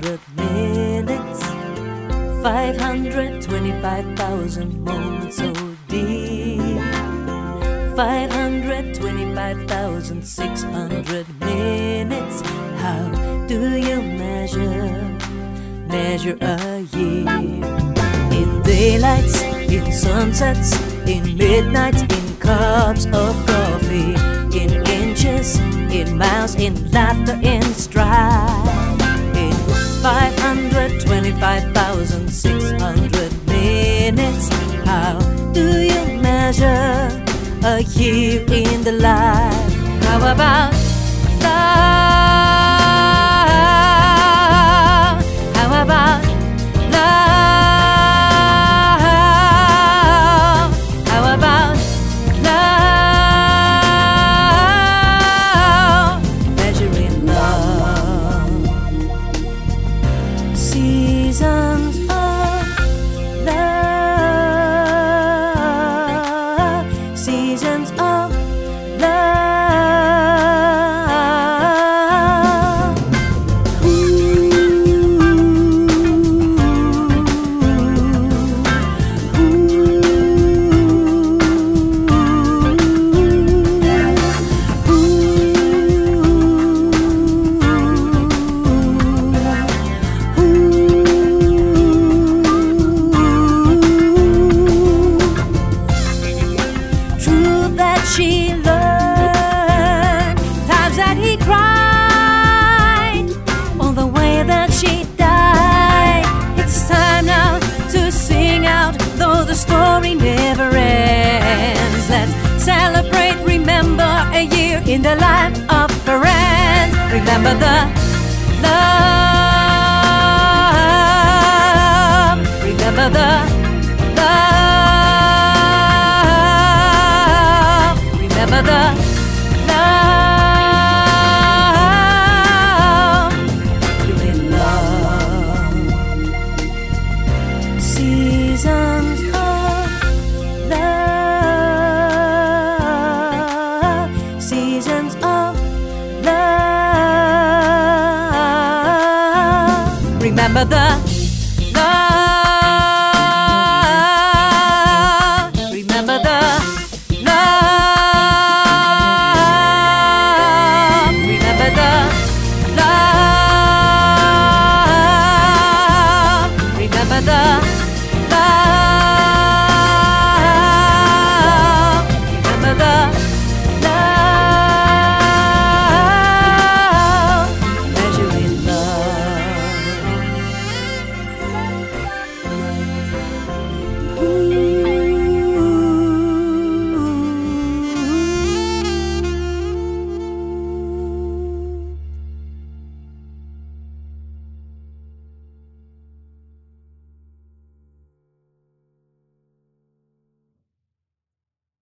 600 minutes, 525,000 moments so deep, 525,600 minutes. How do you measure a year? In daylights, in sunsets, in midnights, in cups of coffee, in inches, in miles, in laughter, in stride, in 525,600 minutes. How do you measure a year in the life? How about love? How about love? How about love? Measuring love. Seasons of love. Seasons of love. She learned times that he cried, on the way that she died. It's time now to sing out, though the story never ends. Let's celebrate, remember a year in the life of friends. Remember the love. Remember the love. Remember the love, doing love. Seasons of love, seasons of love. Remember the